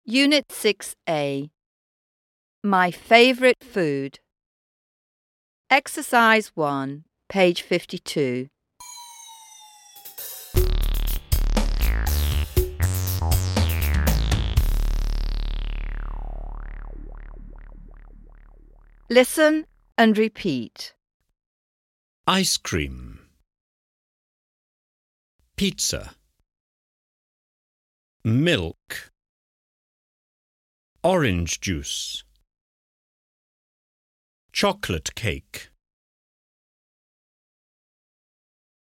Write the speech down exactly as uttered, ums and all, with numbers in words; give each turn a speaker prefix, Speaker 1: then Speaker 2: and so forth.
Speaker 1: Unit six A. My favorite food. Exercise one, page fifty-two. Listen and repeat.
Speaker 2: Ice cream, pizza, milk, orange juice, chocolate cake,